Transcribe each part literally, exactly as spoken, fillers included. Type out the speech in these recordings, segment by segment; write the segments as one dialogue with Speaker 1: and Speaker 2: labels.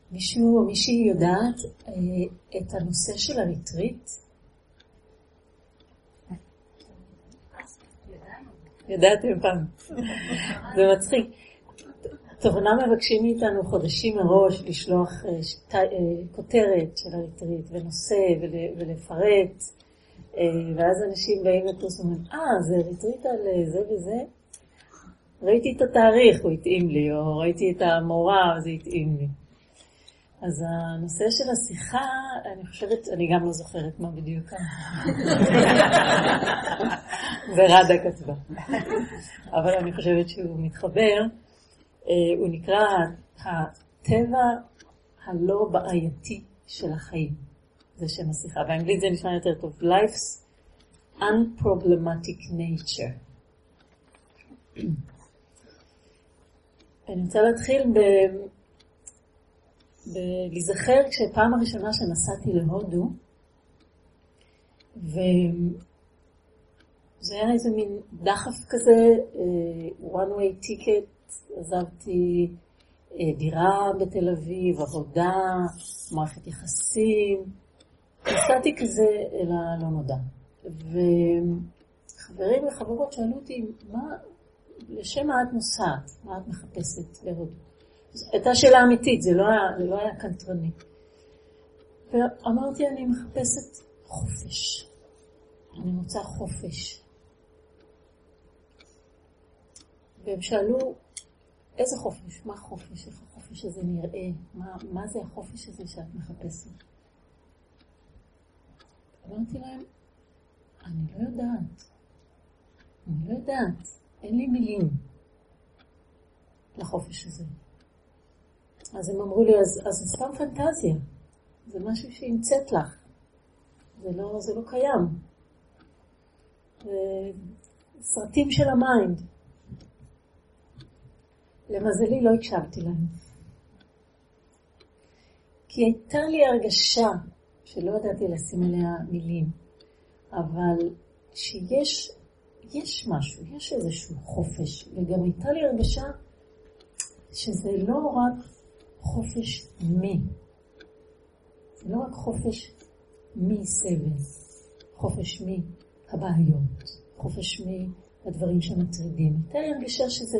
Speaker 1: מישהו או מישהי יודעת את הנושא של הריטריט? ידעתם פעם. זה מצחיק. טוב, אומנם מבקשים מאיתנו חודשים מראש לשלוח שת... כותרת של הריטריט ונושא ול... ולפרט, ואז אנשים באים לטוס ואומרים, אה, זה ריטריט על זה וזה? ראיתי את התאריך, הוא התאים לי, או ראיתי את המורה, זה התאים לי. אז הנושא של השיחה, אני חושבת, אני גם לא זוכרת מה בדיוק. ורדה כתבה. אבל אני חושבת שהוא מתחבר. הוא נקרא הטבע הלא בעייתי של החיים. זה שם השיחה. באנגלית זה נשמע יותר טוב. Life's unproblematic nature. אני רוצה להתחיל ב... ולהיזכר כשפעם הראשונה שנסעתי להודו, וזה היה איזה מין דחף כזה, one way ticket, עזבתי דירה בתל אביב, עבודה, מערכת יחסים, נסעתי כזה אל הלא נודע. וחברים וחברות שאלו אותי, מה, לשם מה את נוסעת? מה את מחפשת בהודו? הייתה שאלה אמיתית, זה לא היה, זה לא היה קנטרני. ואמרתי, אני מחפשת חופש. אני רוצה חופש. והם שאלו, איזה חופש? מה חופש? איך החופש הזה נראה? מה, מה זה החופש הזה שאת מחפשת? אמרתי להם, אני לא יודעת. אני לא יודעת. אין לי מילים לחופש הזה. אז הם אמרו לי, אז, אז זה סתם פנטזיה. זה משהו שהמצאת לך. זה לא, זה לא קיים. זה סרטים של המיינד. למזלי לא הקשבתי להם. כי הייתה לי הרגשה, שלא ידעתי לשים עליה מילים, אבל שיש יש משהו, יש איזשהו חופש. וגם הייתה לי הרגשה שזה לא רק חופש מי. זה לא רק חופש מי סבל, חופש מי הבעיות, חופש מי הדברים שמטרידים. הייתה לי הרגשה שזה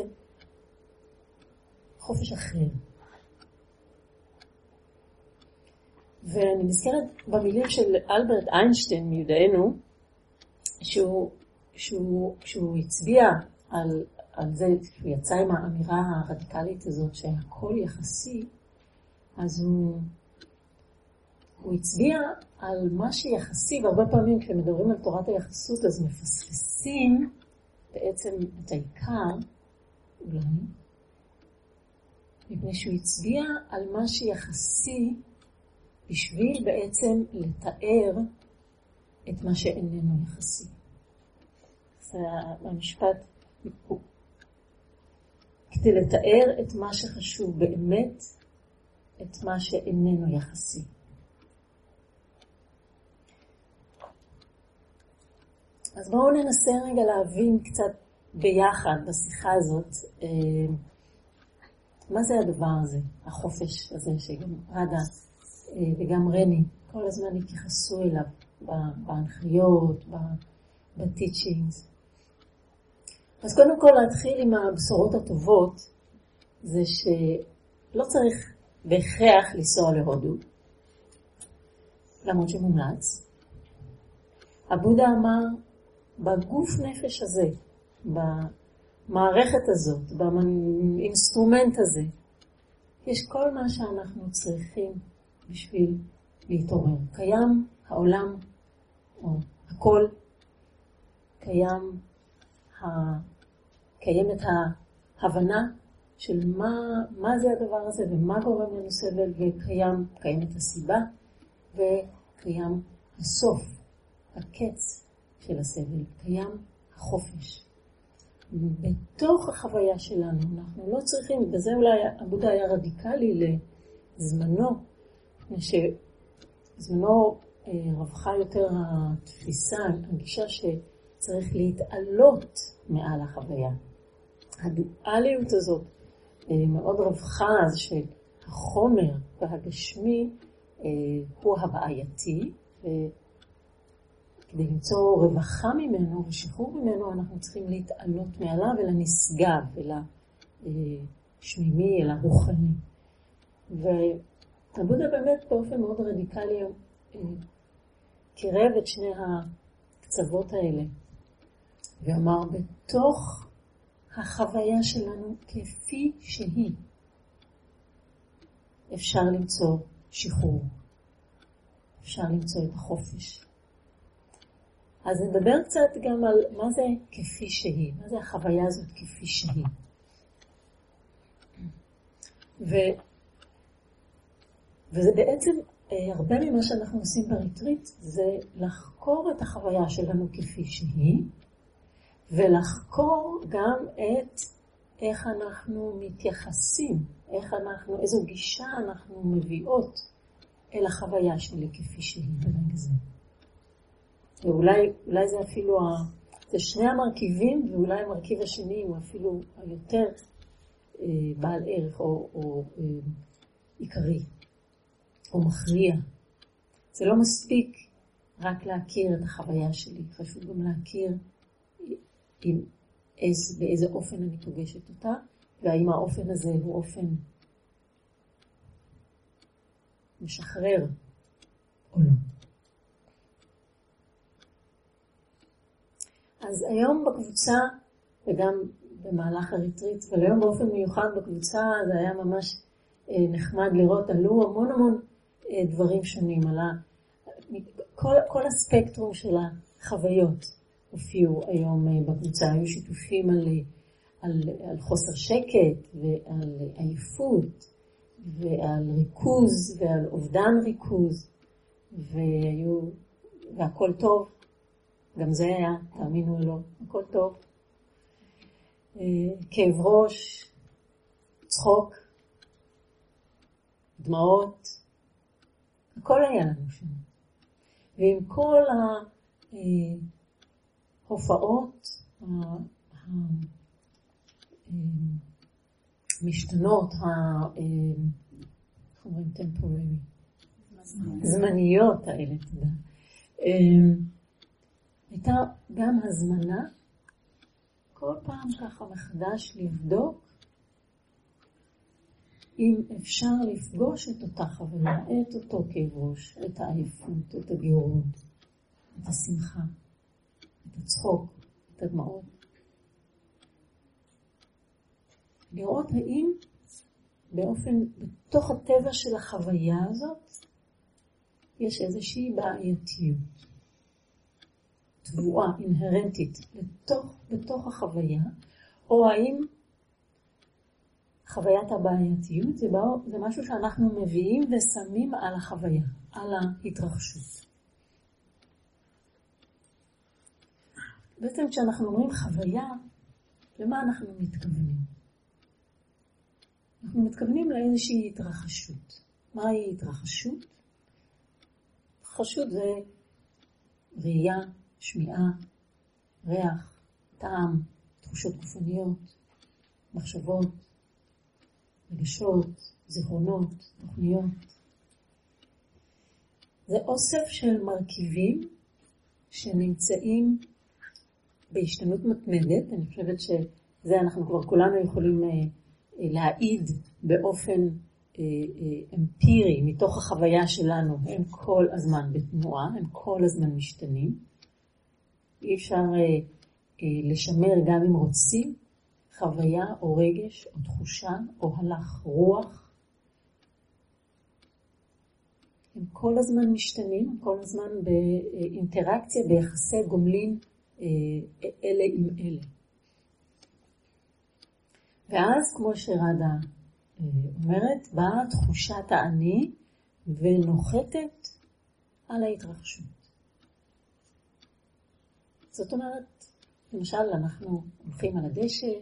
Speaker 1: חופש אחר. ואני נזכרת במילים של אלברט איינשטיין מיודענו, שהוא, שהוא, שהוא הצביע על, על זה, שהוא יצא עם האמירה הרדיקלית הזאת שהכל יחסי, אז הוא, הוא הצביע על מה שיחסי, והרבה פעמים כשמדברים על תורת היחסות אז מפספסים בעצם את העיקר, אולי, מפני שהוא הצביע על מה שיחסי בשביל בעצם לתאר את מה שאיננו יחסי. זה המשפט, כדי לתאר את מה שחשוב באמת, את מה שאיננו יחסי. אז בואו ננסה רגע להבין קצת ביחד בשיחה הזאת, מה זה הדבר הזה, החופש הזה שגם רדה וגם רני כל הזמן התייחסו אליו בהנחיות, בטיצ'ינגס. אז קודם כל להתחיל עם הבשורות הטובות, זה שלא צריך בהכרח לנסוע להודו, למרות שמומלץ. הבודה אמר, בגוף נפש הזה, במערכת הזאת, באינסטרומנט הזה, יש כל מה שאנחנו צריכים בשביל להתעורר. קיים העולם, או הכל, קיים, ה... קיימת ההבנה של מה, מה זה הדבר הזה ומה גורם לנו סבל, וקיים, קיימת הסיבה, וקיים הסוף, הקץ של הסבל, קיים החופש. בתוך החוויה שלנו, אנחנו לא צריכים, בזה אולי הבודה היה רדיקלי לזמנו, שזמנו רווחה יותר התפיסה, הגישה שצריך להתעלות מעל החוויה. הדואליות הזאת מאוד רווחה, אז החומר והגשמי אה, הוא הבעייתי, וכדי למצוא רווחה ממנו ושחרור ממנו, אנחנו צריכים להתעלות מעליו אל הנשגב, אל השמימי, אל הרוחני. והבודה באמת באופן מאוד רדיקלי אה, קירב את שני הקצוות האלה, ואמר בתוך החוויה שלנו כפי שהיא, אפשר למצוא שחרור, אפשר למצוא את החופש. אז נדבר קצת גם על מה זה כפי שהיא, מה זה החוויה הזאת כפי שהיא. ו... וזה בעצם, הרבה ממה שאנחנו עושים בריטריט, זה לחקור את החוויה שלנו כפי שהיא, ולחקור גם את איך אנחנו מתייחסים, איך אנחנו, איזו גישה אנחנו מביאות אל החוויה שלי כפי שהיא ברגע זה. ואולי אולי זה אפילו, זה שני המרכיבים, ואולי המרכיב השני הוא אפילו היותר אה, בעל ערך או, או אה, עיקרי, או מכריע. זה לא מספיק רק להכיר את החוויה שלי, חשוב גם להכיר עם איז, באיזה אופן אני פוגשת אותה, והאם האופן הזה הוא אופן משחרר או לא. אז היום בקבוצה, וגם במהלך הריטריט, אבל היום באופן מיוחד בקבוצה, זה היה ממש אה, נחמד לראות, עלו המון המון אה, דברים שונים, על ה, כל, כל הספקטרום של החוויות הופיעו היום אה, בקבוצה, היו שיתופים על, על, על חוסר שקט ועל עייפות ועל ריכוז ועל אובדן ריכוז, והיו, והכל טוב. גם זה היה, תאמינו או לא, הכל טוב. כאב ראש, צחוק, דמעות, הכל היה לנו שם. ועם כל ההופעות המשתנות, איך אומרים טמפוררי? זמניות האלה, תודה. הייתה גם הזמנה, כל פעם ככה מחדש לבדוק אם אפשר לפגוש את אותה חוויה, את אותו כאב ראש, את העייפות, את הגירות, את השמחה, את הצחוק, את הדמעות. לראות האם באופן, בתוך הטבע של החוויה הזאת, יש איזושהי בעייתיות. תבואה אינהרנטית לתוך, בתוך החוויה, או האם חוויית הבעייתיות זה, בא, זה משהו שאנחנו מביאים ושמים על החוויה, על ההתרחשות. בעצם כשאנחנו אומרים חוויה, למה אנחנו מתכוונים? אנחנו מתכוונים לאיזושהי התרחשות. מהי התרחשות? התרחשות זה ראייה, שמיעה, ריח, טעם, תחושות גופניות, מחשבות, רגשות, זיכרונות, תוכניות. זה אוסף של מרכיבים שנמצאים בהשתנות מתמדת. אני חושבת שזה אנחנו כבר כולנו יכולים להעיד באופן אמפירי מתוך החוויה שלנו. הם כל הזמן בתנועה, הם כל הזמן משתנים. אי אפשר אה, אה, לשמר גם אם רוצים חוויה או רגש או תחושה או הלך רוח. הם כל הזמן משתנים, הם כל הזמן באינטראקציה, ביחסי גומלין אה, אלה עם אלה. ואז כמו שרדה אה, אומרת, באה תחושת האני ונוחתת על ההתרחשות. זאת אומרת, למשל, אנחנו הולכים על הדשא,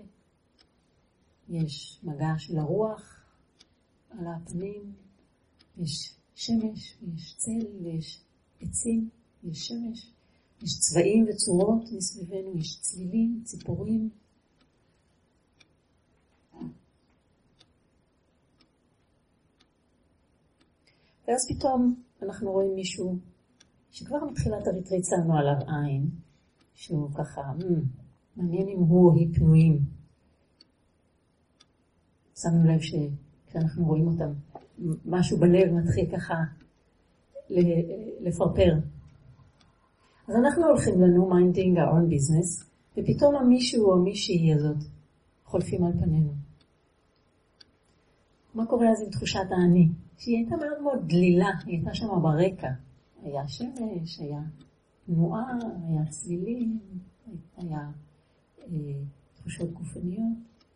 Speaker 1: יש מגע של הרוח על הפנים, יש שמש, יש צל, ויש עצים, יש שמש, יש צבעים וצורות מסביבנו, יש צלילים, ציפורים. ואז פתאום אנחנו רואים מישהו שכבר מתחילת הריטריט שמנו עליו עין, שהוא ככה, מעניין אם הוא או היא פנויים. שמנו לב שכשאנחנו רואים אותם, משהו בלב מתחיל ככה לפרפר. אז אנחנו הולכים לנו, minding our own business, ופתאום המישהו או המישהי הזאת חולפים על פנינו. מה קורה אז עם תחושת האני? שהיא הייתה מאוד מאוד דלילה, היא הייתה שם ברקע. היה שמש, היה תנועה, היה צלילים, היה אה, תחושות גופניות.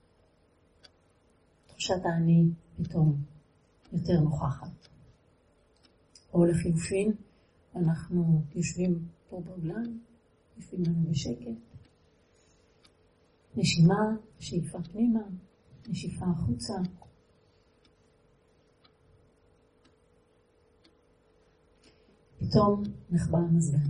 Speaker 1: תחושת האני פתאום יותר נוכחת. או לחילופין, אנחנו יושבים פה באולם, יושבים לנו בשקט. נשימה, שאיפה פנימה, נשיפה החוצה. פתאום נחבא המזגן.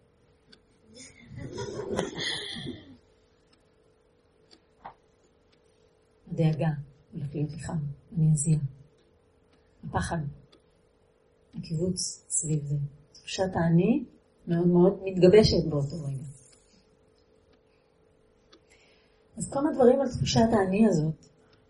Speaker 1: הדאגה הולך להיות לך, אני אזיע. הפחד, הקיבוץ סביב זה. תחושת האני מאוד מאוד מתגבשת באותו רגע. אז כמה דברים על תחושת האני הזאת.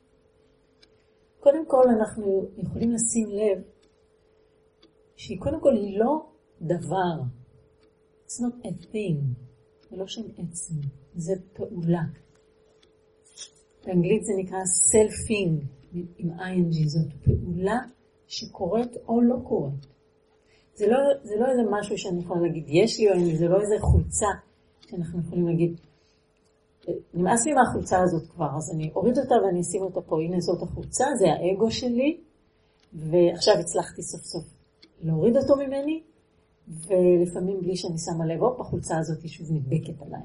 Speaker 1: קודם כל אנחנו יכולים לשים לב שהיא קודם כל היא לא דבר. It's not a thing. זה לא שם עצם. זה פעולה. באנגלית זה נקרא selfing עם ing. זאת פעולה שקורית או לא קורית. זה לא, זה לא איזה משהו שאני יכולה להגיד יש לי או אין לי. זה לא איזה חולצה שאנחנו יכולים להגיד נמאס לי מהחולצה הזאת כבר, אז אני אוריד אותה ואני אשים אותה פה. הנה זאת החולצה, זה האגו שלי, ועכשיו הצלחתי סוף סוף להוריד אותו ממני, ולפעמים בלי שאני שמה לב, אופ, החולצה הזאת שוב נדבקת עליי.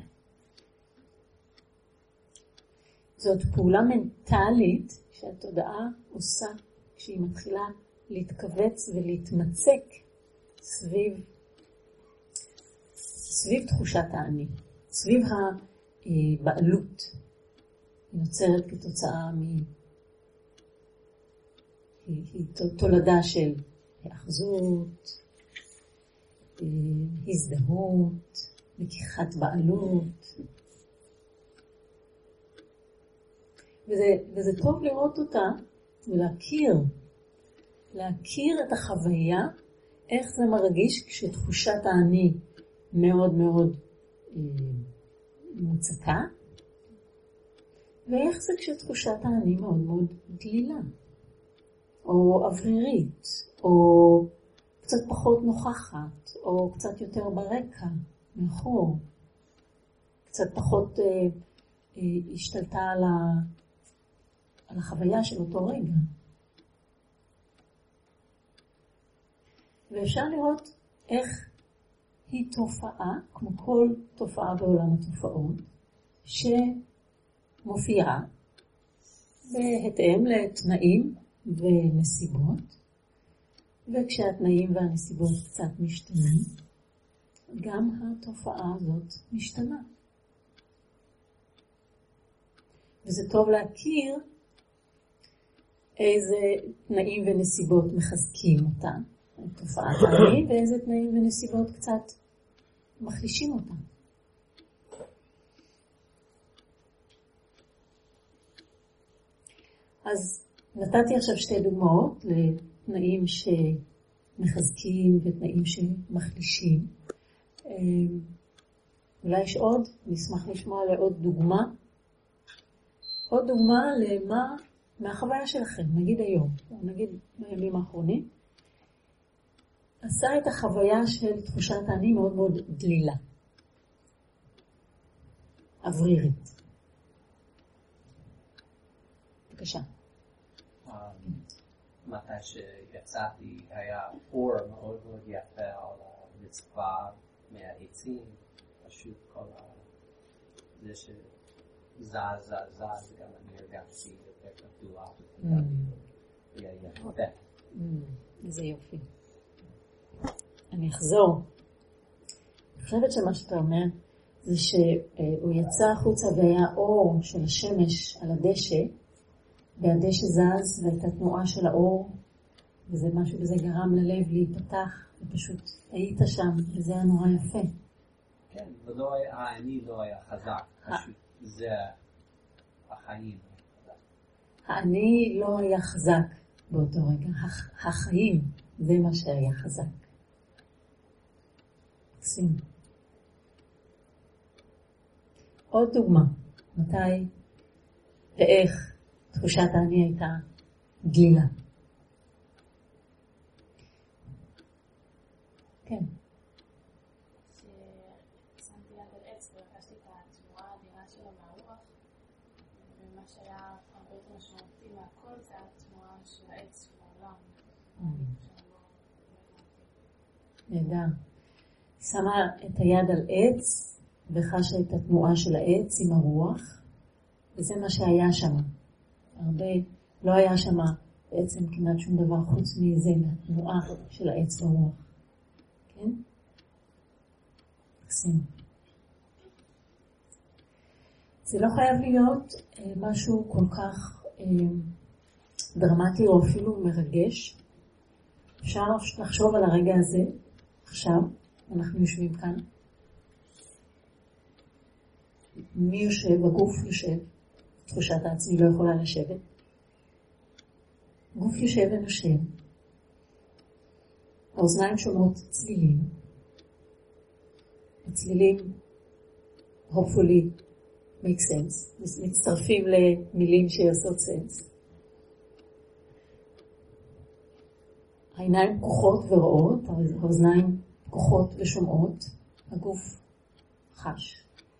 Speaker 1: זאת פעולה מנטלית שהתודעה עושה כשהיא מתחילה להתכווץ ולהתמצק סביב, סביב תחושת האני, סביב הבעלות. היא נוצרת כתוצאה מ... היא, היא תולדה של האחזות, הזדהות, לקיחת בעלות. וזה, וזה טוב לראות אותה ולהכיר, להכיר את החוויה, איך זה מרגיש כשתחושת האני מאוד מאוד אה, מוצקה, ואיך זה כשתחושת האני מאוד מאוד דלילה, או אוורירית, או קצת פחות נוכחת, או קצת יותר ברקע, מאחור, קצת פחות אה, אה, השתלטה על, ה, על החוויה של אותו רגע. ואפשר לראות איך היא תופעה, כמו כל תופעה בעולם התופעות, שמופיעה בהתאם לתנאים ונסיבות, וכשהתנאים והנסיבות קצת משתנים, גם התופעה הזאת משתנה. וזה טוב להכיר איזה תנאים ונסיבות מחזקים אותה, תופעת האני, ואיזה תנאים ונסיבות קצת מחלישים אותה. אז נתתי עכשיו שתי דוגמאות לתנאים שמחזקים ותנאים שמחלישים. אולי יש עוד, נשמח לשמוע לעוד דוגמה. עוד דוגמה למה מהחוויה שלכם, נגיד היום, או נגיד בימים האחרונים, עשה את החוויה של תחושת האני מאוד מאוד דלילה, אוורירית. בבקשה.
Speaker 2: מתי שיצאתי היה אור מאוד מאוד יפה על הרצפה מהעצים, פשוט כל זה שזז זז זז, גם אני הרגשתי יותר פתוח, היה יפה.
Speaker 1: איזה יופי. אני אחזור. אני חושבת שמה שאתה אומר זה שהוא יצא החוצה והיה אור של השמש על הדשא, והדשא זז והייתה תנועה של האור, וזה משהו, וזה גרם ללב להיפתח, ופשוט היית שם, וזה היה נורא יפה.
Speaker 2: כן, ולא היה, האני לא היה חזק, פשוט זה החיים.
Speaker 1: האני לא היה חזק באותו רגע, החיים זה מה שהיה חזק. מקסים. עוד דוגמה, מתי ואיך תחושת האני הייתה דלילה. כן.
Speaker 3: ששמתי יד על עץ והרגשתי את התנועה האדירה שלו מהרוח, ומה שהיה הרבה יותר משמעותי מהכל זה התנועה של העץ של העולם.
Speaker 1: נהדר. שמה את היד על עץ וחשה את התנועה של העץ עם הרוח, וזה מה שהיה שם. הרבה לא היה שם בעצם כמעט שום דבר חוץ מזה, מהתנועה של העץ והרוח. כן? מקסים. זה לא חייב להיות אה, משהו כל כך אה, דרמטי או אפילו מרגש. אפשר לחשוב על הרגע הזה עכשיו, אנחנו יושבים כאן. מי יושב? הגוף יושב. תחושת העצמי לא יכולה לשבת. גוף יושב ונושם. האוזניים שומעות צלילים. הצלילים, hopefully, make sense. מצטרפים למילים שיעשות sense. העיניים פקוחות ורואות, האוזניים פקוחות ושומעות. הגוף חש.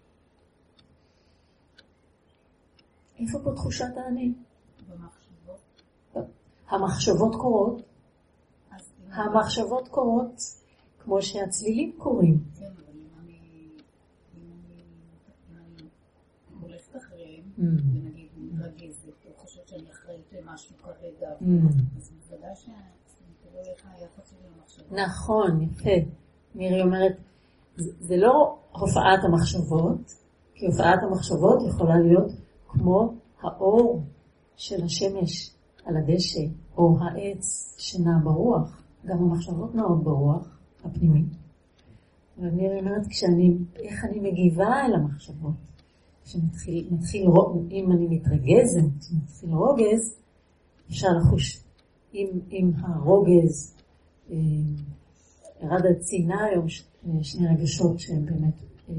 Speaker 1: איפה פה תחושת האני?
Speaker 3: במחשבות.
Speaker 1: המחשבות קורות. המחשבות קורות כמו שהצלילים קורים.
Speaker 3: כן, אבל אם אני, אם אני, אם אני הולכת אחריהם, ונגיד מתרגזת, או חושבת שאני אחראית למשהו כרגע, אז בוודאי שאני תראו איך היחס שלי למחשבות.
Speaker 1: נכון, יפה. מירי אומרת, זה לא הופעת המחשבות, כי הופעת המחשבות יכולה להיות כמו האור של השמש על הדשא, או העץ שנע ברוח. גם המחשבות נעות ברוח הפנימית. ואני אומרת, כשאני, איך אני מגיבה אל המחשבות? כשמתחיל, מתחיל, אם אני מתרגזת, מתחיל רוגז, אפשר לחוש עם, עם הרוגז. ירד הציינה היום שני רגשות שהם באמת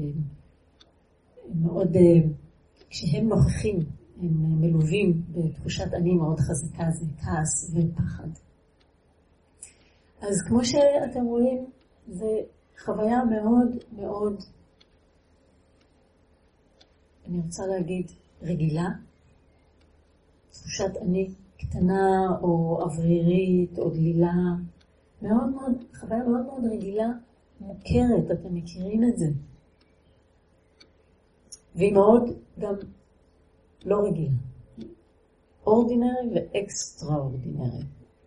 Speaker 1: מאוד, כשהם נוכחים, הם מלווים בתחושת אני מאוד חזקה, זה כעס ופחד. אז כמו שאתם רואים, זו חוויה מאוד מאוד, אני רוצה להגיד, רגילה. תחושת אני קטנה או אוורירית או דלילה. מאוד מאוד, חוויה מאוד מאוד רגילה, מוכרת, אתם מכירים את זה. והיא מאוד גם לא רגילה. אורדינרי ואקסטראורדינרי.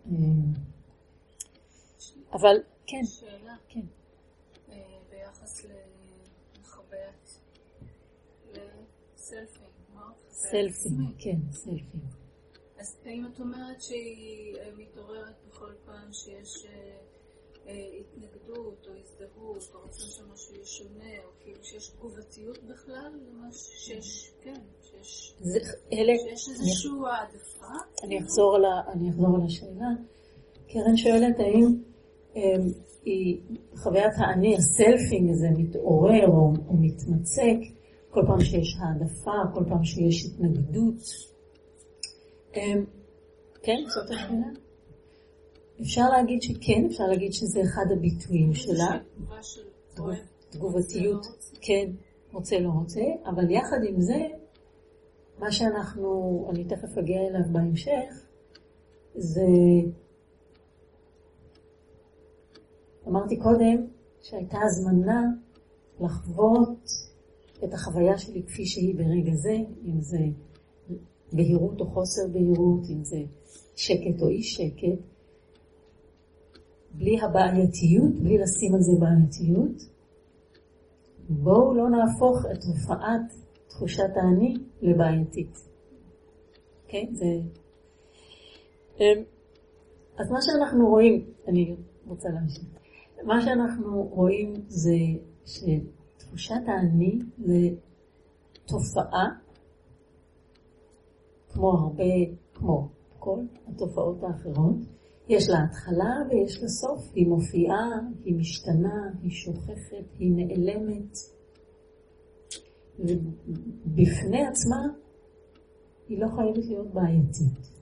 Speaker 1: אבל כן.
Speaker 3: שאלה.
Speaker 1: כן.
Speaker 3: ביחס לחוויית לסלפינג.
Speaker 1: סלפינג, כן, סלפינג.
Speaker 3: אז האם את אומרת שהיא מתעוררת בכל פעם שיש התנגדות או הזדהות או רצון שמשהו ישונה או כאילו שיש תגובתיות בכלל למה שיש, כן, שיש איזשהו העדפה?
Speaker 1: אני אחזור על השאלה. קרן שואלת האם חוויית האני, הסלפינג הזה מתעורר או מתמצק כל פעם שיש העדפה, כל פעם שיש התנגדות. כן, זאת השאלה. אפשר להגיד שכן, אפשר להגיד שזה אחד הביטויים שלה. תגובתיות, כן, רוצה לא רוצה, אבל יחד עם זה, מה שאנחנו, אני תכף אגיע אליו בהמשך, זה, אמרתי קודם, שהייתה הזמנה לחוות את החוויה שלי כפי שהיא ברגע זה, אם זה בהירות או חוסר בהירות, אם זה שקט או אי שקט, בלי הבעייתיות, בלי לשים על זה בעייתיות. בואו לא נהפוך את הופעת תחושת האני לבעייתית. כן, זה... אז מה שאנחנו רואים, אני רוצה להמשיך, מה שאנחנו רואים זה שתחושת האני זה תופעה, כמו הרבה, כמו כל התופעות האחרות, יש לה התחלה ויש לה סוף, היא מופיעה, היא משתנה, היא שוכחת, היא נעלמת, ובפני עצמה היא לא חייבת להיות בעייתית.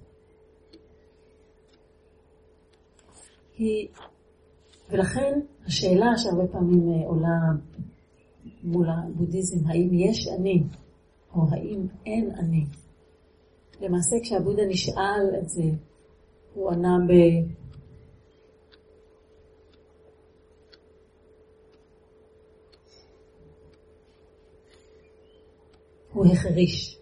Speaker 1: היא, ולכן השאלה שהרבה פעמים עולה מול הבודהיזם, האם יש אני או האם אין אני? למעשה כשהבודה נשאל את זה, הוא ענה ב... הוא החריש.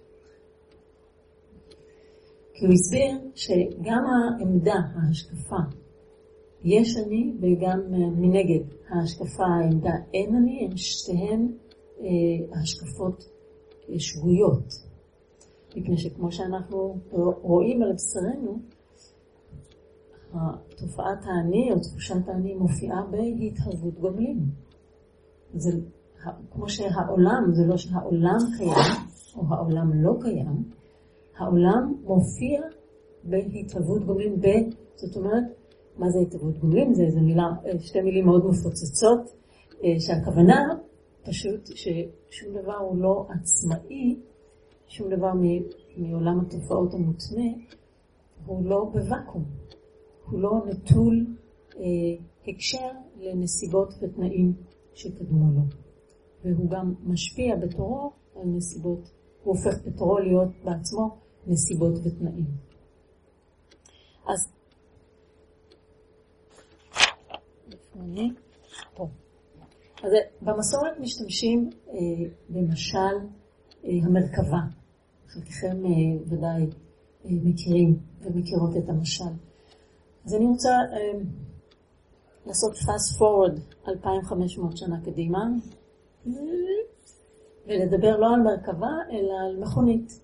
Speaker 1: כי הוא הסביר שגם העמדה, ההשקפה, יש אני, וגם מנגד ההשקפה, העמדה אין אני, הן שתיהן אה, השקפות שבויות. מפני שכמו שאנחנו רואים על בשרנו, תופעת האני או תחושת האני מופיעה בהתהוות גומלין. זה כמו שהעולם, זה לא שהעולם קיים או העולם לא קיים, העולם מופיע בהתהוות גומלין, ב, זאת אומרת, מה זה התהוות גומלין? זה, זה מילה, שתי מילים מאוד מפוצצות, שהכוונה פשוט ששום דבר הוא לא עצמאי, שום דבר מעולם התופעות המותנה, הוא לא בוואקום. הוא לא נטול אה, הקשר לנסיבות ותנאים שקדמו לו. והוא גם משפיע בתורו על נסיבות, הוא הופך בתורו להיות בעצמו נסיבות ותנאים. אז, איפה אני? פה. אז במסורת משתמשים אה, במשל אה, המרכבה. חלקכם אה, ודאי אה, מכירים ומכירות את המשל. אז אני רוצה אה, לעשות fast forward אלפיים וחמש מאות שנה קדימה, ולדבר לא על מרכבה, אלא על מכונית.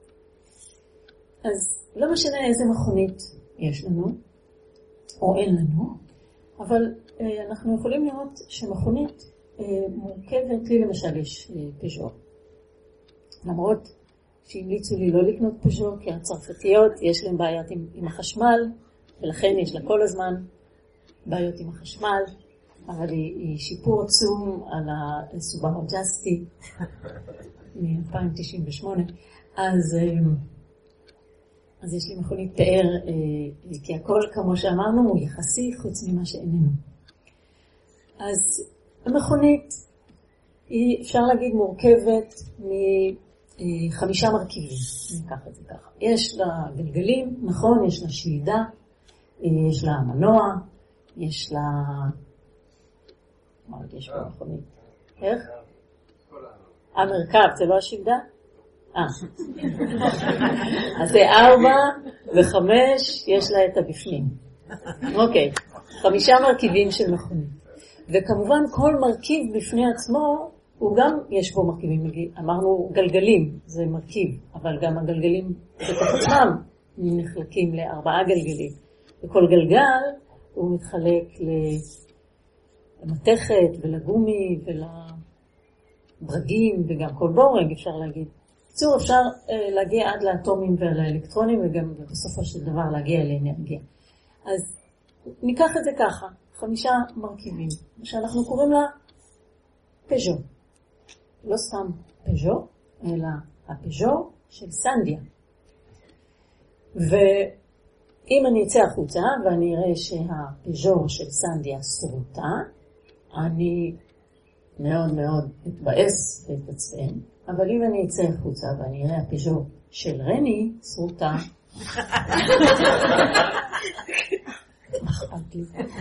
Speaker 1: אז לא משנה איזה מכונית יש לנו, או אין לנו, אבל אה, אנחנו יכולים לראות שמכונית אה, מורכבת, לי למשל יש אה, פז'ו. למרות שהמליצו לי לא לקנות פז'ו, כי הצרפתיות יש להם בעיות עם, עם החשמל, ולכן יש לה כל הזמן בעיות עם החשמל, אבל היא, היא שיפור עצום על הסובארו ג'סטי מ-אלפיים תשעים ושמונה. אז, אז יש לי מכונית פאר, כי הכל, כמו שאמרנו, הוא יחסי חוץ ממה שאיננו. אז המכונית היא, אפשר להגיד, מורכבת מחמישה מרכיבים. ניקח את זה ככה. יש לה גלגלים, נכון, יש לה שלדה, יש לה מנוע, יש לה... מה עוד יש פה מכונית? איך? המרכב, זה לא השלדה? אה. אז זה ארבע וחמש, יש לה את הבפנים. אוקיי, חמישה מרכיבים של מכונית. וכמובן כל מרכיב בפני עצמו, הוא גם, יש בו מרכיבים, אמרנו גלגלים, זה מרכיב, אבל גם הגלגלים בתוך עצמם נחלקים לארבעה גלגלים. וכל גלגל הוא מתחלק למתכת ולגומי ולברגים וגם כל בורג, אפשר להגיד. בקיצור, אפשר אה, להגיע עד לאטומים ולאלקטרונים וגם בסופו של דבר להגיע לאנרגיה. אז ניקח את זה ככה, חמישה מרכיבים, שאנחנו קוראים לה פז'ו. לא סתם פז'ו, אלא הפז'ו של סנדיה. ואם אני אצא החוצה ואני אראה שהפז'ו של סנדיה סרוטה, אני מאוד מאוד אתבאס ואתעצבן. אבל אם אני אצא החוצה ואני אראה הפז'ו של רני סרוטה, אכפת לי.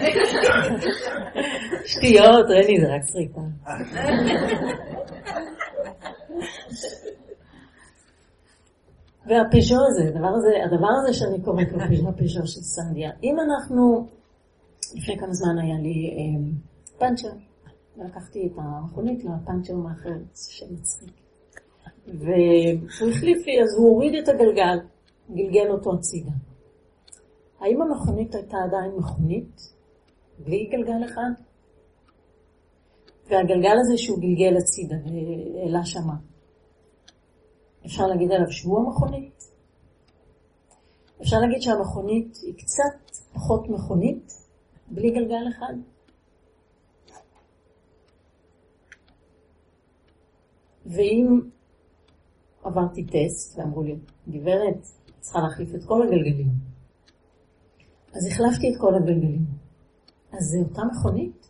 Speaker 1: שטויות, רני זה רק סריטה. והפז'ו הזה, הדבר הזה, הדבר הזה שאני קוראת לו הפז'ו של סנדיה, אם אנחנו, לפני כמה זמן היה לי אה, פנצ'ר, ולקחתי את המכונית לפנצ'ר מאחר, זה שם מצחיק. והוא החליף לי, אז הוא הוריד את הגלגל, גלגל אותו הצידה. האם המכונית הייתה עדיין מכונית? בלי גלגל אחד? והגלגל הזה שהוא גלגל הצידה ואלה שמה. אפשר להגיד עליו שהוא המכונית? אפשר להגיד שהמכונית היא קצת פחות מכונית, בלי גלגל אחד? ואם עברתי טסט ואמרו לי, גברת, צריכה להחליף את כל הגלגלים. אז החלפתי את כל הגלגלים. אז זה אותה מכונית?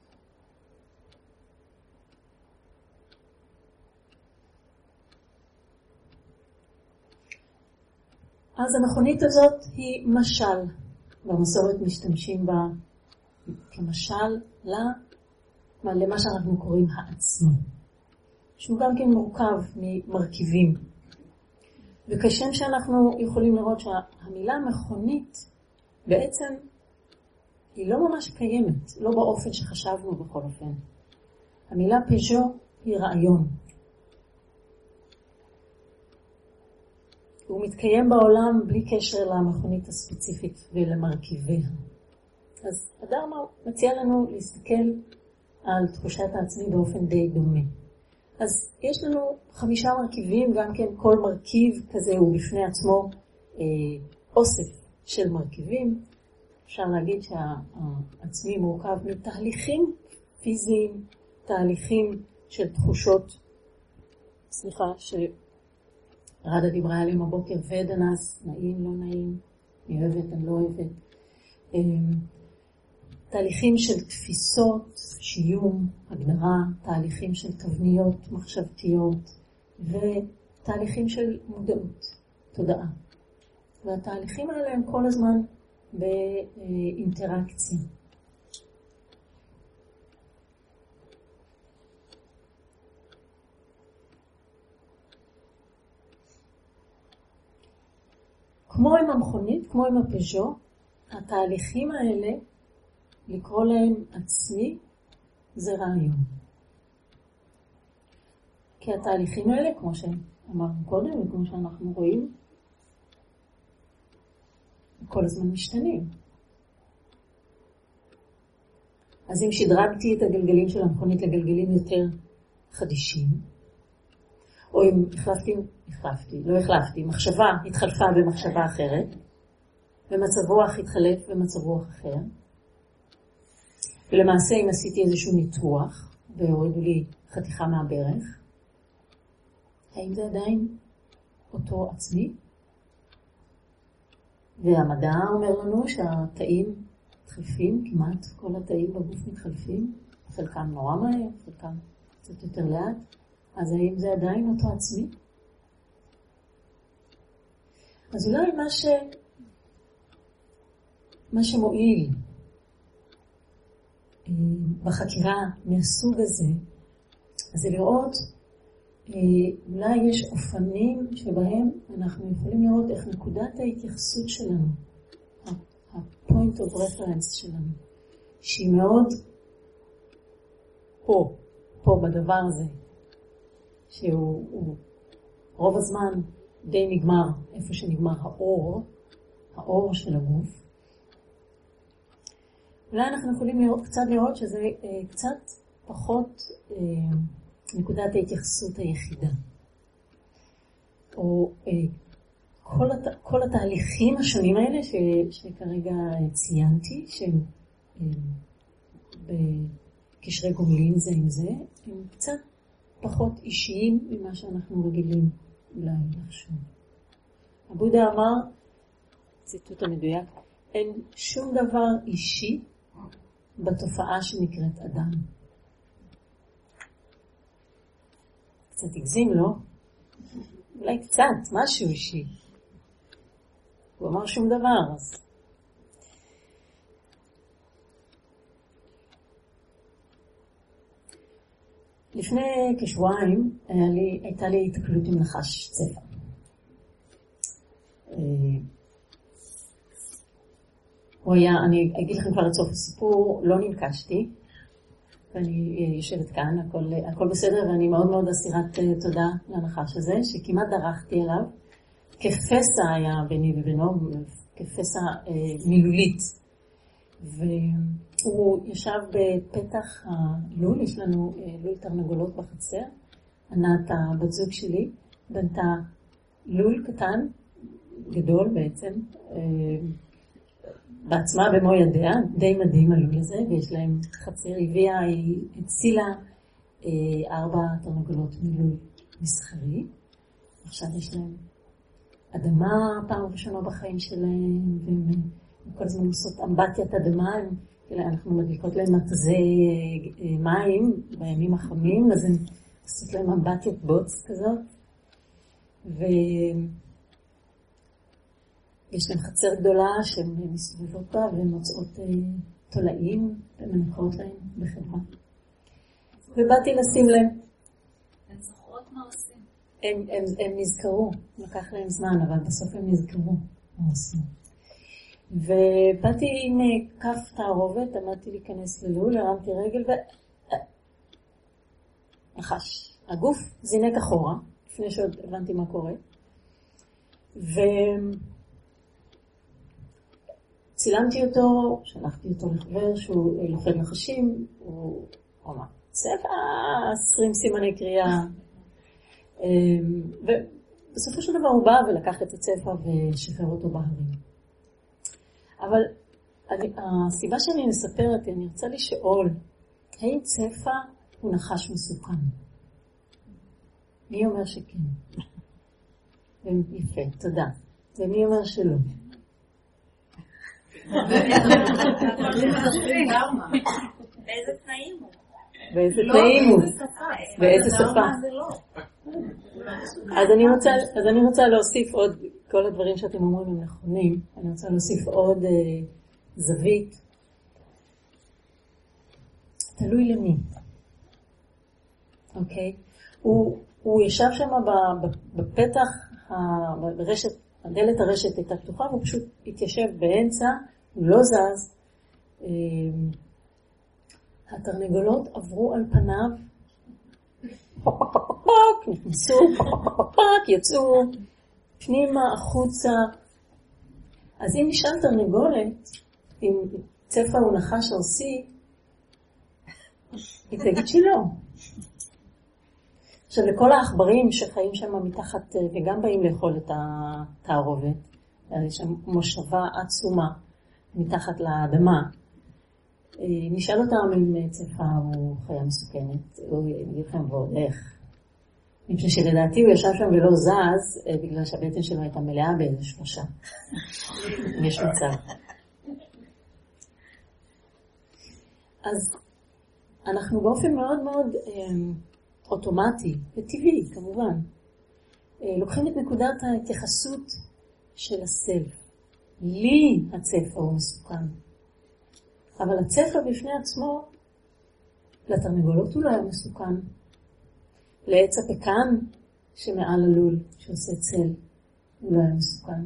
Speaker 1: אז המכונית הזאת היא משל, והמסורת משתמשים בה כמשל למה שאנחנו קוראים העצמי, שהוא גם כן מורכב ממרכיבים. וכשם שאנחנו יכולים לראות שהמילה מכונית בעצם היא לא ממש קיימת, לא באופן שחשבנו בכל אופן. המילה פז'ו היא רעיון. הוא מתקיים בעולם בלי קשר למכונית הספציפית ולמרכיביה. אז הדרמה מציע לנו להסתכל על תחושת העצמי באופן די דומה. אז יש לנו חמישה מרכיבים, גם כן כל מרכיב כזה הוא בפני עצמו אה, אוסף של מרכיבים. אפשר להגיד שהעצמי מורכב מתהליכים פיזיים, תהליכים של תחושות, סליחה, שרדה דיברה עליהם הבוקר, ודנס, נעים, לא נעים, אני אוהבת, אני לא אוהבת. תהליכים של תפיסות, שיום, הגדרה, תהליכים של תבניות מחשבתיות, ותהליכים של מודעות, תודעה. והתהליכים האלה הם כל הזמן באינטראקציה. כמו עם המכונית, כמו עם הפז'ו, התהליכים האלה, לקרוא להם עצמי, זה רעיון. כי התהליכים האלה, כמו שאמרנו קודם, וכמו שאנחנו רואים, כל הזמן משתנים. אז אם שדרגתי את הגלגלים של המכונית לגלגלים יותר חדישים, או אם החלפתי, החלפתי, לא החלפתי, מחשבה התחלפה במחשבה אחרת, ומצב רוח התחלף במצב רוח אחר, ולמעשה אם עשיתי איזשהו ניתוח, והורידו לי חתיכה מהברך, האם זה עדיין אותו עצמי? והמדע אומר לנו שהתאים מתחלפים, כמעט כל התאים בגוף מתחלפים, חלקם נורא מהר, חלקם קצת יותר לאט, אז האם זה עדיין אותו עצמי? אז אולי מה, ש... מה שמועיל בחקירה מהסוג הזה, אז זה לראות, אולי יש אופנים שבהם אנחנו יכולים לראות איך נקודת ההתייחסות שלנו, ה-point of reference שלנו, שהיא מאוד פה, פה בדבר הזה, שהוא הוא, רוב הזמן די נגמר איפה שנגמר האור, האור של הגוף. אולי אנחנו יכולים לראות, קצת לראות שזה אה, קצת פחות אה, נקודת ההתייחסות היחידה. או אה, כל, הת, כל התהליכים השונים האלה ש, שכרגע ציינתי, שהם אה, בקשרי גומלין זה עם זה, הם קצת פחות אישיים ממה שאנחנו רגילים אולי לחשוב. הבודה אמר, ציטוט המדויק, אין שום דבר אישי בתופעה שנקראת אדם. קצת הגזים, לא? אולי קצת, משהו אישי. הוא אמר שום דבר, אז... לפני כשבועיים היה לי, הייתה לי התקלות עם נחש צבע. הוא היה, אני אגיד לכם כבר את סוף הסיפור, לא ננקשתי, ואני יושבת כאן, הכל, הכל בסדר, ואני מאוד מאוד אסירת תודה לנחש הזה, שכמעט דרכתי אליו. כפסע היה ביני ובינו, כפסע אה, מילולית. והוא ישב בפתח הלול, יש לנו אה, לול תרנגולות בחצר. ענת, הבת זוג שלי, בנתה לול קטן, גדול בעצם, אה, בעצמה במו ידיה, די מדהים הלול הזה, ויש להם חצר, הביאה, היא הצילה אה, ארבע תרנגולות מלול מסחרי. עכשיו יש להם אדמה פעם ראשונה בחיים שלהם, והם כל הזמן עושות אמבטיית אדמה, הם, אנחנו מדליקות להם מתזי אה, אה, מים בימים החמים, אז הם עושות להם אמבטיית בוץ כזאת, ויש להם חצר גדולה שהן מסתובבות בה, והן מוצאות אה, תולעים ומנקות להם בחברה. ובאתי לשים להם.
Speaker 3: הן זוכרות מה עושים.
Speaker 1: הם, הם, הם נזכרו, לקח להם זמן, אבל בסוף הם נזכרו מה עושים. ובאתי עם כף תערובת, עמדתי להיכנס ללול, הרמתי רגל ו... נחש. הגוף זינק אחורה, לפני שעוד הבנתי מה קורה. וצילמתי אותו, שלחתי אותו לחבר שהוא לוחד נחשים, הוא אמר, צבע, עשרים סימני קריאה. ובסופו של דבר הוא בא ולקח את הצבע ושחרר אותו בהרים. אבל אני, הסיבה שאני מספרת, אני רוצה לשאול, האם צבע הוא נחש מסוכן? מי אומר שכן? יפה, תודה. ומי אומר שלא?
Speaker 3: באיזה תנאים הוא?
Speaker 1: באיזה תנאים הוא? באיזה שפה? אז אני רוצה, אז אני רוצה להוסיף עוד, כל הדברים שאתם אומרים הם נכונים, אני רוצה להוסיף עוד אה, זווית. תלוי למי. אוקיי? הוא, הוא ישב שם בפתח, ברשת, הדלת הרשת הייתה פתוחה, והוא פשוט התיישב באמצע, הוא לא זז. אה, התרנגולות עברו על פניו, נכנסו, יצאו פנימה, החוצה. אז אם נשאל תרנגולת, אם צפה הוא נחש ארסי, היא תגיד שלא. עכשיו, לכל העכברים שחיים שם מתחת, וגם באים לאכול את התערובת, יש שם מושבה עצומה מתחת לאדמה, נשאל אותם אם צפה הוא חיה מסוכנת, הוא יגיד לכם ועוד איך. מפני שלדעתי הוא ישב שם ולא זז, בגלל שהבטן שלו הייתה מלאה באיזה שלושה. יש מצב. אז אנחנו באופן מאוד מאוד אוטומטי וטבעי, כמובן, לוקחים את נקודת ההתייחסות של הסלף. לי הצפה הוא מסוכן. אבל הצפה בפני עצמו, לתרנגולות הוא לא היה מסוכן. לעץ הפקן שמעל הלול, שעושה צל, הוא לא היה מסוכן.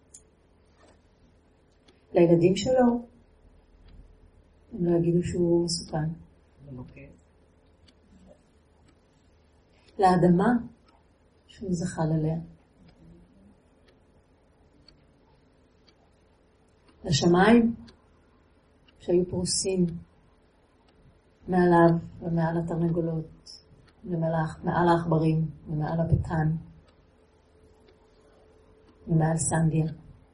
Speaker 1: לילדים שלו, הם לא יגידו שהוא מסוכן. לאדמה שהוא זחל עליה. לשמיים שהיו פרוסים מעליו ומעל התרנגולות ומעל העכברים ומעל הפקן ומעל סנדיה.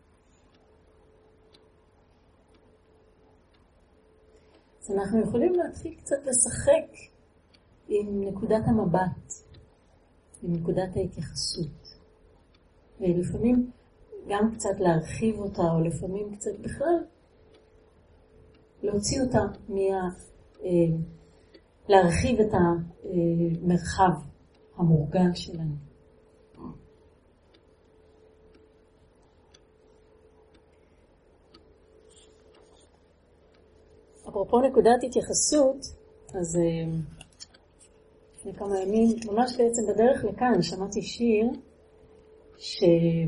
Speaker 1: אז אנחנו יכולים להתחיל קצת לשחק עם נקודת המבט, עם נקודת ההתייחסות. ולפעמים גם קצת להרחיב אותה, או לפעמים קצת בכלל להוציא אותה, מה, אה, להרחיב את המרחב המורגל שלנו. אפרופו נקודת התייחסות, אז אה, לפני כמה ימים, ממש בעצם בדרך לכאן, שמעתי שיר ש...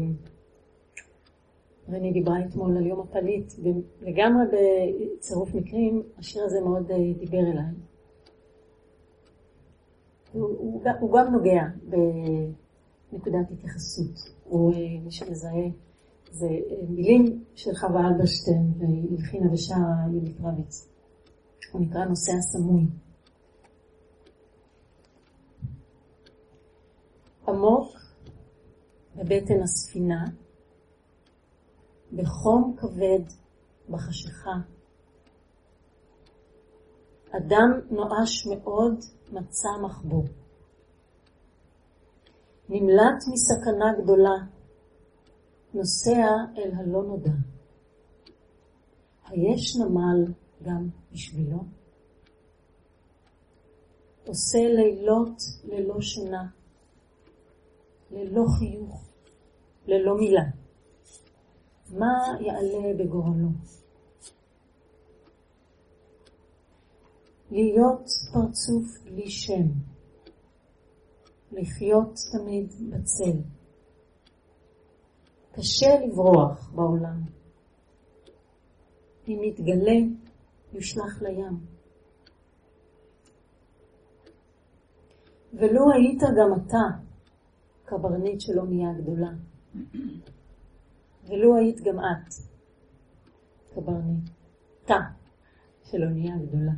Speaker 1: רני דיברה אתמול על יום הפליט, לגמרי בצירוף מקרים, השיר הזה מאוד דיבר אליי. הוא, הוא, הוא גם נוגע בנקודת התייחסות. הוא מי שמזהה זה מילים של חווה אלברשטיין, והיא הלחינה ושרה יולי קרביץ. הוא נקרא נושא הסמוי. עמוק בבטן הספינה, בחום כבד בחשיכה, אדם נואש מאוד מצא מחבוא. נמלט מסכנה גדולה, נוסע אל הלא נודע. היש נמל גם בשבילו? עושה לילות ללא שינה, ללא חיוך, ללא מילה. מה יעלה בגורלו? להיות פרצוף בלי שם, לחיות תמיד בצל. קשה לברוח בעולם. אם יתגלה, יושלח לים. ולא היית גם אתה קברנית של אונייה גדולה. ולא היית גם את קברנית, תא של אונייה גדולה.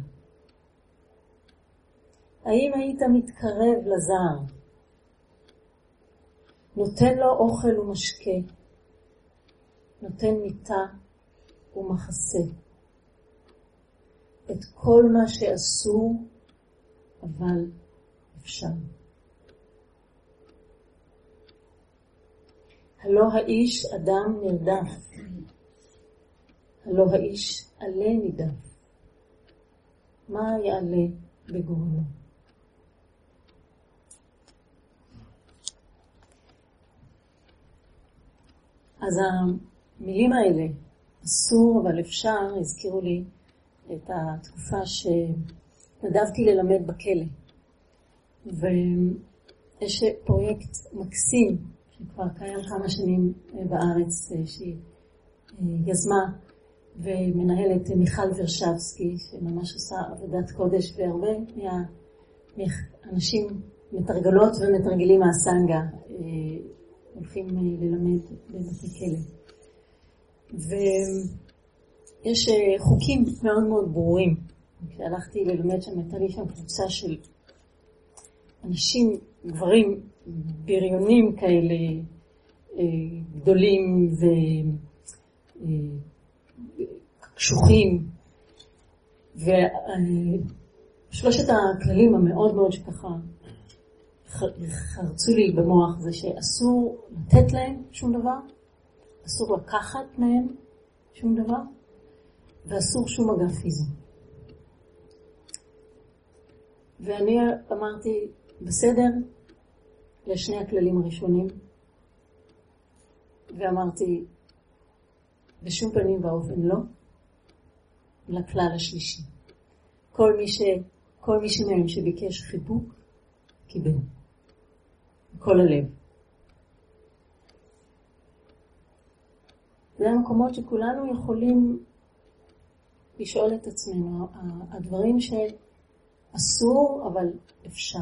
Speaker 1: האם היית מתקרב לזר, נותן לו אוכל ומשקה, נותן מיטה ומחסה, את כל מה שאסור, אבל אפשר. הלא האיש אדם נרדף, הלא האיש עלה נידף. מה יעלה בגורלו? אז המילים האלה, אסור אבל אפשר, הזכירו לי את התקופה שנדבתי ללמד בכלא. ויש פרויקט מקסים שכבר קיים כמה שנים בארץ, שהיא יזמה ומנהלת מיכל ורשבסקי, שממש עושה עבודת קודש, והרבה מהאנשים מתרגלות ומתרגלים מהסנגה הולכים ללמד בבתי כלא. ויש חוקים מאוד מאוד ברורים. כשהלכתי ללמד שם, הייתה לי שם קבוצה של אנשים, גברים, בריונים כאלה, גדולים וקשוחים. ושלושת הכללים המאוד מאוד שככה חרצו לי במוח, זה שאסור לתת להם שום דבר, אסור לקחת מהם שום דבר, ואסור שום מגע פיזי. ואני אמרתי, בסדר, לשני הכללים הראשונים, ואמרתי, בשום פנים ואופן לא, לכלל השלישי. כל מי ש, כל מי שמהם שביקש חיבוק, קיבל. כל הלב. זה המקומות שכולנו יכולים לשאול את עצמנו, הדברים שאסור אבל אפשר.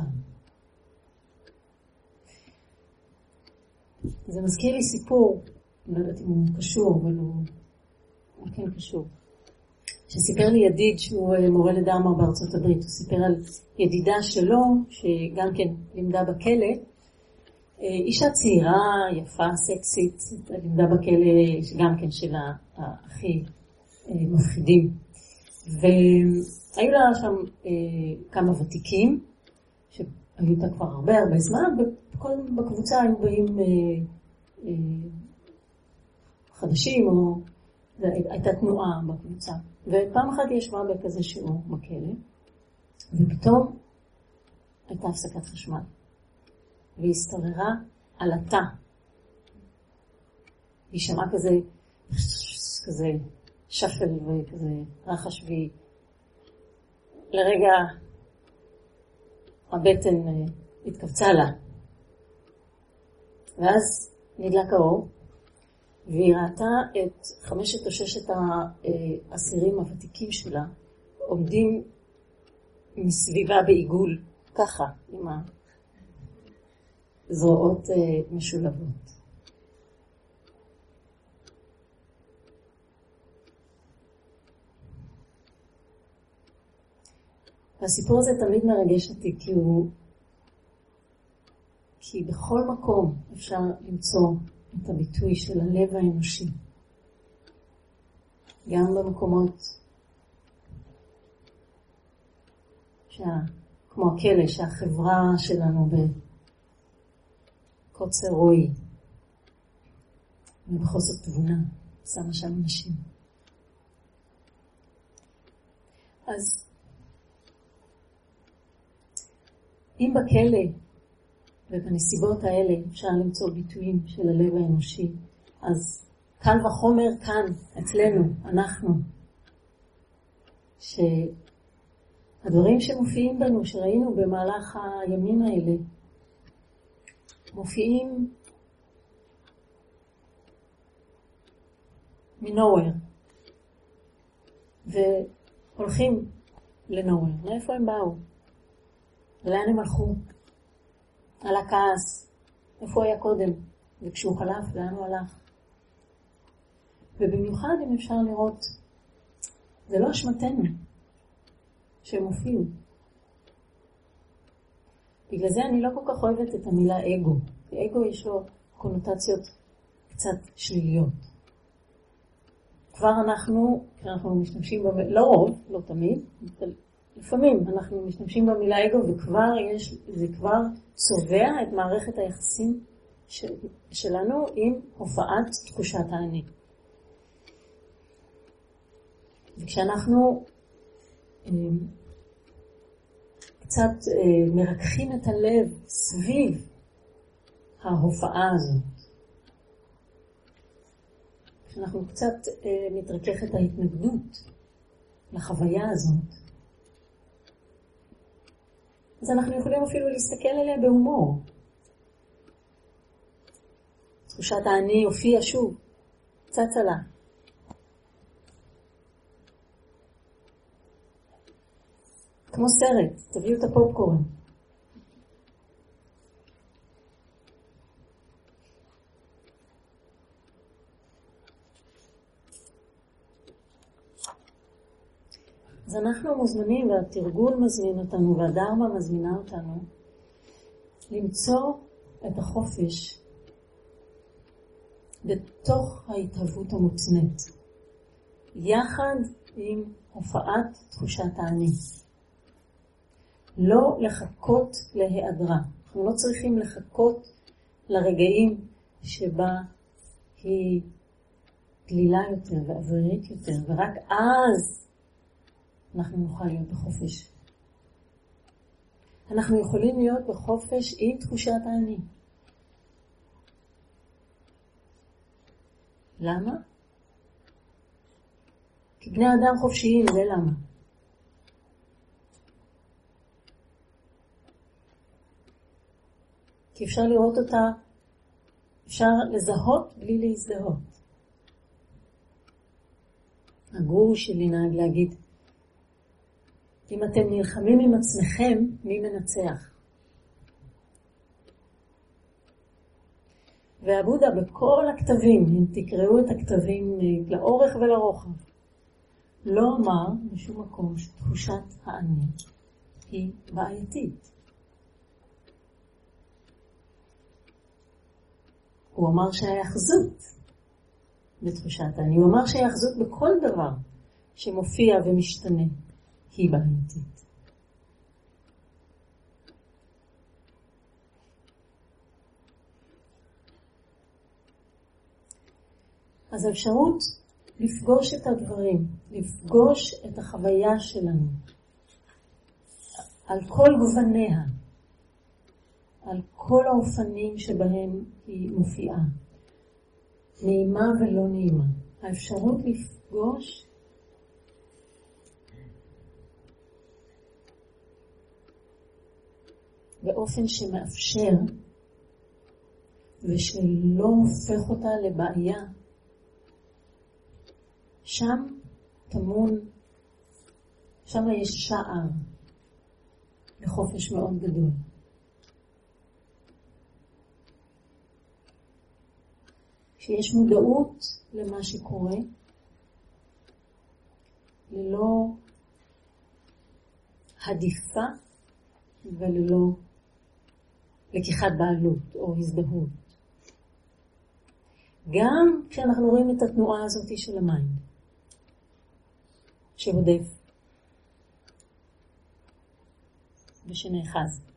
Speaker 1: זה מזכיר לי סיפור, לא יודעת אם הוא קשור, אבל הוא, הוא כן קשור. שסיפר לי ידיד שהוא מורה לדרמה בארצות הברית, הוא סיפר על ידידה שלו, שגם כן לימדה בכלא, אישה צעירה, יפה, סקסית, לימדה בכלא, גם כן של הכי מפחידים. והיו לה שם כמה ותיקים, שהיו איתה כבר הרבה הרבה זמן, ובקבוצה היו באים חדשים, או הייתה תנועה בקבוצה. ופעם אחת היא ישבה בכזה שיעור בכלא, ופתאום הייתה הפסקת חשמל. והיא הסתררה על התא. היא שמעה כזה, כזה שפל וכזה רחש, והיא לרגע הבטן התכווצה לה. ואז נדלק האור, והיא ראתה את חמשת או ששת האסירים הוותיקים שלה, עומדים מסביבה בעיגול, ככה, עם הזרועות משולבות. והסיפור הזה תמיד מרגש אותי, כי הוא... כי בכל מקום אפשר למצוא את הביטוי של הלב האנושי. גם במקומות שה... כמו הכלא, שהחברה שלנו בקוצר רוי ובחוסר תבונה שמה שם אנשים. אז אם בכלא ובנסיבות האלה אפשר למצוא ביטויים של הלב האנושי, אז קל וחומר כאן, אצלנו, אנחנו, שהדברים שמופיעים בנו, שראינו במהלך הימים האלה, מופיעים מנוהוור, והולכים לנוהוור. מאיפה הם באו? ולאן הם הלכו? על הכעס, איפה הוא היה קודם, וכשהוא חלף, לאן הוא הלך. ובמיוחד אם אפשר לראות, זה לא אשמתנו שהם הופיעו. בגלל זה אני לא כל כך אוהבת את המילה אגו, כי אגו יש לו קונוטציות קצת שליליות. כבר אנחנו, כשאנחנו משתמשים במילה, לא רוב, לא תמיד, אבל לפעמים אנחנו משתמשים במילה אגו, וכבר יש, זה כבר צובע את מערכת היחסים של, שלנו עם הופעת תחושת האני. וכשאנחנו אה, קצת אה, מרככים את הלב סביב ההופעה הזאת, כשאנחנו קצת אה, מתרכך את ההתנגדות לחוויה הזאת, אז אנחנו יכולים אפילו להסתכל עליה בהומור. תחושת האני הופיעה שוב, צץ עלה. כמו סרט, תביאו את הפופקורן. אז אנחנו מוזמנים, והתרגול מזמין אותנו, והדרמה מזמינה אותנו, למצוא את החופש בתוך ההתהוות המוצנית, יחד עם הופעת תחושת האני. לא לחכות להיעדרה. אנחנו לא צריכים לחכות לרגעים שבה היא דלילה יותר ואווירית יותר, ורק אז אנחנו נוכל להיות בחופש. אנחנו יכולים להיות בחופש עם תחושת האני. למה? כי בני אדם חופשיים, זה למה. כי אפשר לראות אותה, אפשר לזהות בלי להזדהות. הגור שלי נהג להגיד, אם אתם נלחמים עם עצמכם, מי מנצח? והבודה בכל הכתבים, אם תקראו את הכתבים לאורך ולרוחב, לא אמר בשום מקום שתחושת האני היא בעייתית. הוא אמר שהיחזות בתחושת האני, הוא אמר שהיחזות בכל דבר שמופיע ומשתנה היא בעייתית. אז האפשרות לפגוש את הדברים, לפגוש את החוויה שלנו, על כל גווניה, על כל האופנים שבהם היא מופיעה, נעימה ולא נעימה. האפשרות לפגוש באופן שמאפשר ושלא הופך אותה לבעיה, שם תמון, שם יש שער לחופש מאוד גדול. כשיש מודעות למה שקורה, ללא עדיפה וללא לקיחת בעלות או הזדהות. גם כשאנחנו רואים את התנועה הזאת של המיינד, שהודף ושנאחז.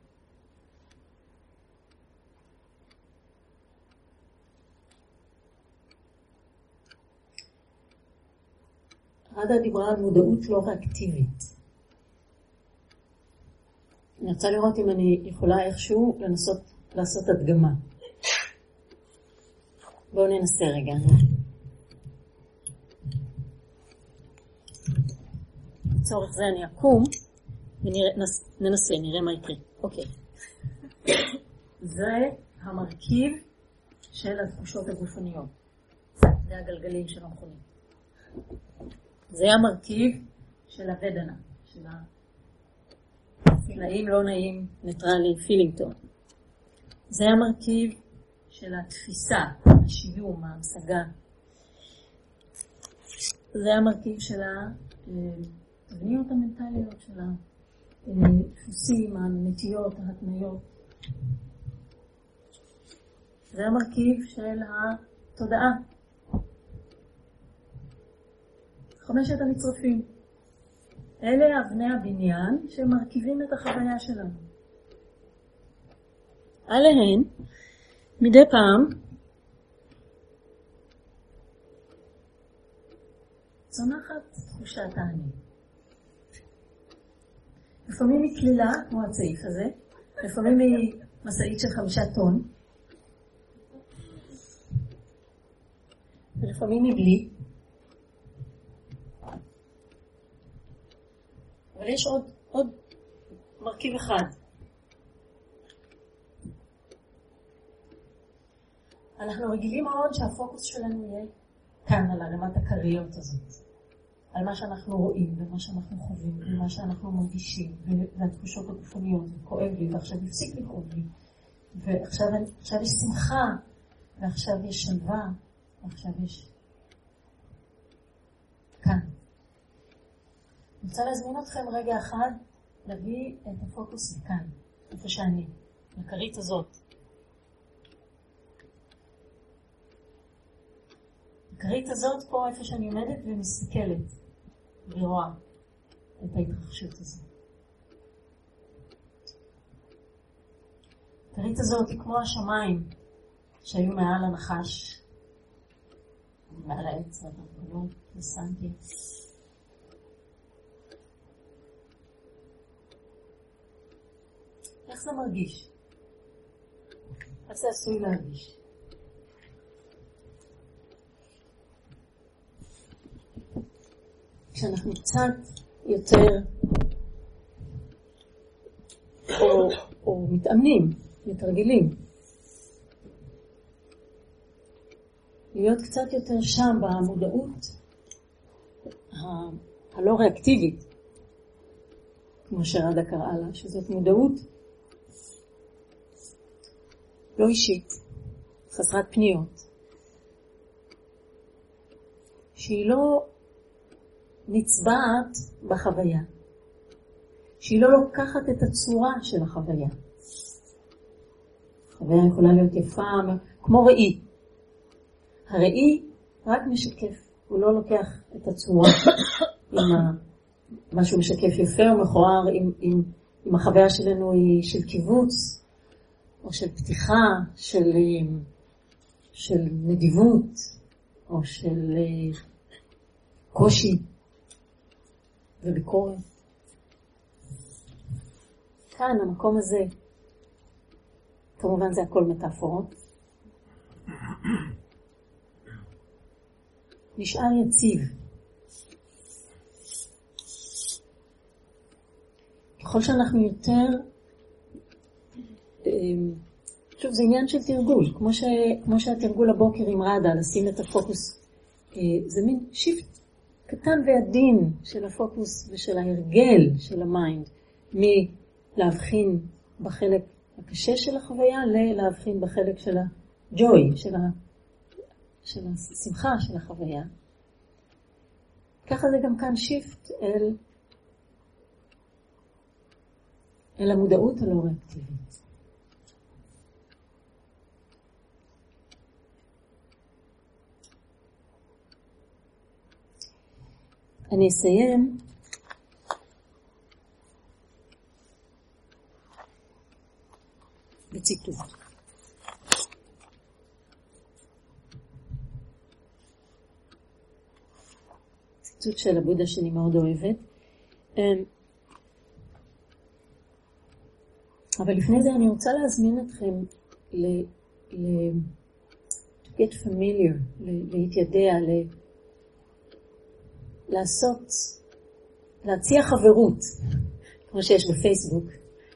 Speaker 1: רדה דיברה על מודעות לא ריאקטיבית. אני רוצה לראות אם אני יכולה איכשהו לנסות לעשות הדגמה. בואו ננסה רגע. לצורך זה אני אקום וננסה, נראה מה יקרה. אוקיי. זה המרכיב של התחושות הגופניות. זה הגלגלים של המכונית. זה המרכיב של הוודנה, של הנעים, לא נעים, ניטרלי, פילינג טוב. זה המרכיב של התפיסה, השיום, ההמשגה. זה המרכיב של התבניות המנטליות, של הדפוסים, הנטיות, ההתניות. זה המרכיב של התודעה. חמשת המצרפים. אלה אבני הבניין שמרכיבים את החוויה שלנו. עליהן, מדי פעם, צונחת תחושת העני. לפעמים היא כלילה, כמו הצעיף הזה, לפעמים היא משאית של חמישה טון, ולפעמים היא בלי. אבל יש עוד, עוד מרכיב אחד. אנחנו רגילים מאוד שהפוקוס שלנו יהיה כאן, על הרמת הקריות הזאת. על מה שאנחנו רואים, ומה שאנחנו חווים, ומה שאנחנו מרגישים, והתחושות הגופניות, וכואב לי, ועכשיו יפסיק לכאוב לי. ועכשיו עכשיו יש שמחה, ועכשיו יש שלווה, ועכשיו יש כאן. אני רוצה להזמין אתכם רגע אחד להביא את הפוקוס לכאן, איפה שאני, לקרית הזאת. הקרית הזאת פה איפה שאני עומדת ומסתכלת ורואה את ההתרחשות הזאת. הקרית הזאת היא כמו השמיים שהיו מעל הנחש, מעל העץ, אבל לא נסנתי. איך זה מרגיש? איך זה עשוי להרגיש? כשאנחנו קצת יותר או, או מתאמנים, מתרגלים, להיות קצת יותר שם במודעות ה- הלא ריאקטיבית, כמו שרדה קראה לה, שזאת מודעות לא אישית, חסרת פניות, שהיא לא נצבעת בחוויה, שהיא לא לוקחת את הצורה של החוויה. החוויה יכולה להיות יפה, כמו ראי. הראי רק משקף, הוא לא לוקח את הצורה עם מה שהוא משקף יפה או מכוער, אם, אם, אם החוויה שלנו היא של קיבוץ, או של פתיחה, של, של נדיבות, או של קושי וביקורת. כאן, המקום הזה, כמובן זה הכל מטאפורות, נשאר יציב. ככל שאנחנו יותר, שוב, זה עניין של תרגול, כמו, ש, כמו שהתרגול הבוקר עם רדה, לשים את הפוקוס, זה מין שיפט קטן ועדין של הפוקוס ושל ההרגל של המיינד, מלהבחין בחלק הקשה של החוויה, ללהבחין בחלק של הג'וי, של, ה, של השמחה של החוויה. ככה זה גם כאן שיפט אל אל המודעות הלא ריאקטיבית. אני אסיים בציטוט. ציטוט של הבודה שאני מאוד אוהבת. אבל לפני זה אני רוצה להזמין אתכם ל... ל... to get familiar, ל... להתיידע, ל... לעשות, להציע חברות, כמו שיש בפייסבוק,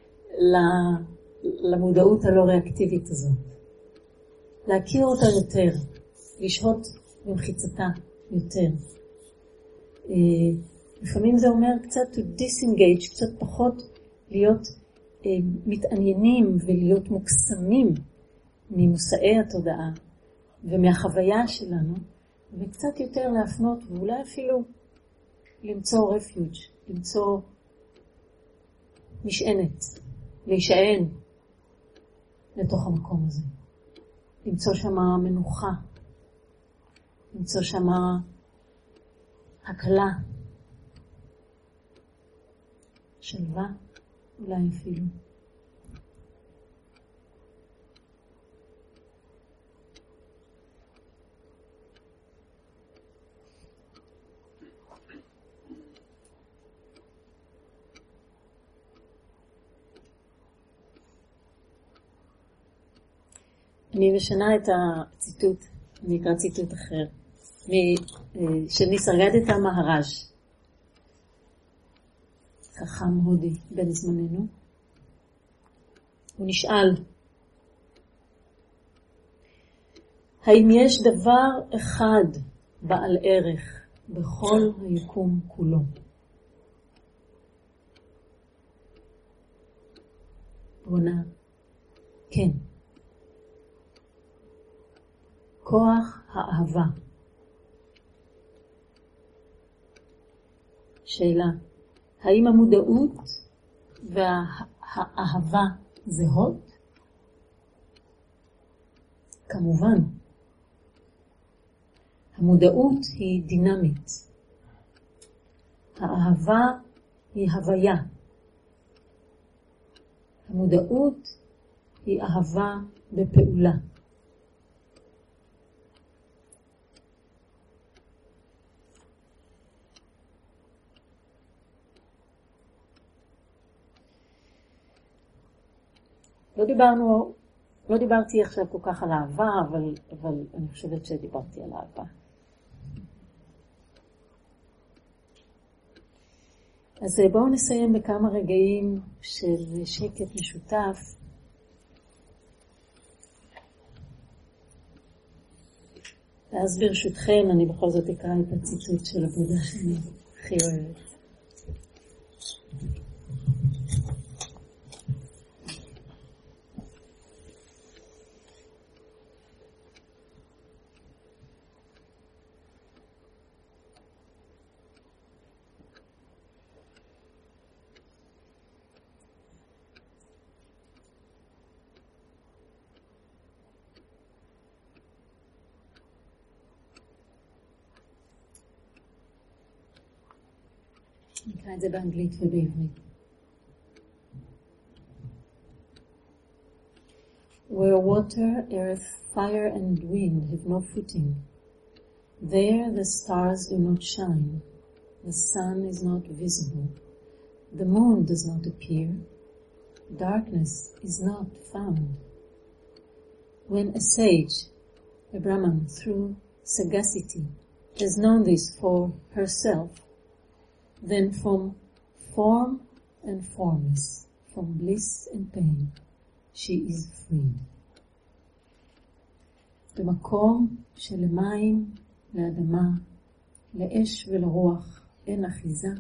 Speaker 1: למודעות הלא ריאקטיבית הזאת. להכיר אותה יותר, לשהות במחיצתה יותר. לפעמים זה אומר קצת to disengage, קצת פחות להיות מתעניינים ולהיות מוקסמים ממושאי התודעה ומהחוויה שלנו, וקצת יותר להפנות ואולי אפילו למצוא רפיוג', למצוא משענת, להישען לתוך המקום הזה. למצוא שמה מנוחה, למצוא שמה הקלה, שלווה, אולי אפילו. אני משנה את הציטוט, אני אקרא ציטוט אחר, של ניסרגדתה מהראז', חכם הודי בן זמננו. הוא נשאל, האם יש דבר אחד בעל ערך בכל היקום כולו? הוא ענה, כן. כוח האהבה. שאלה, האם המודעות והאהבה זהות? כמובן. המודעות היא דינמית. האהבה היא הוויה. המודעות היא אהבה בפעולה. לא דיברנו, לא דיברתי עכשיו כל כך על אהבה, אבל, אבל אני חושבת שדיברתי על אהבה. אז בואו נסיים בכמה רגעים של שקט משותף. ואז ברשותכם אני בכל זאת אקרא את הציטוט של הבודה שאני הכי אוהבת. נקרא את זה באנגלית ובעברית. Where water, earth, fire and wind have no footing, there the stars do not shine, the sun is not visible, the moon does not appear, darkness is not found. When a sage, a Brahman, through sagacity, has known this for herself, then from form and formless, from bliss and pain, she is free. במקום שלמים, לאדמה, לאש ולרוח אין אחיזה,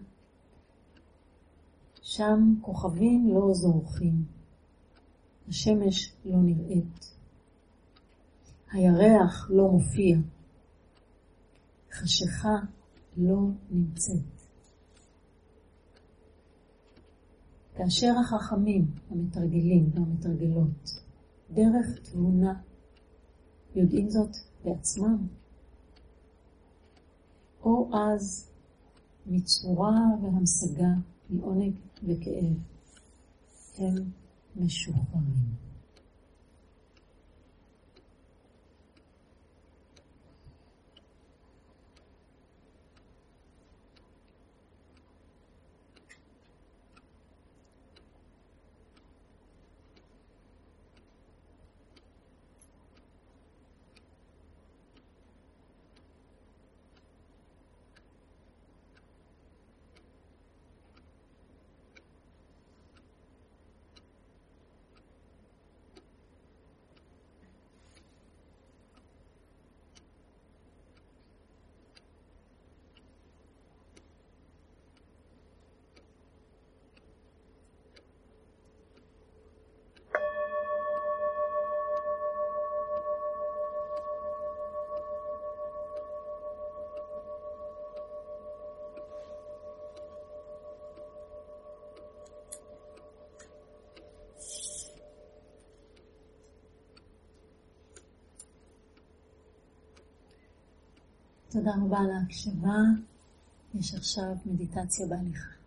Speaker 1: שם כוכבים לא זורחים, השמש לא נראית, הירח לא מופיע, חשיכה לא נמצאת. כאשר החכמים, המתרגלים והמתרגלות, דרך תבונה, יודעים זאת בעצמם, או אז מצורה והמשגה מעונג וכאב, הם משוחררים. תודה רבה על ההקשבה. יש עכשיו מדיטציה בהליכה.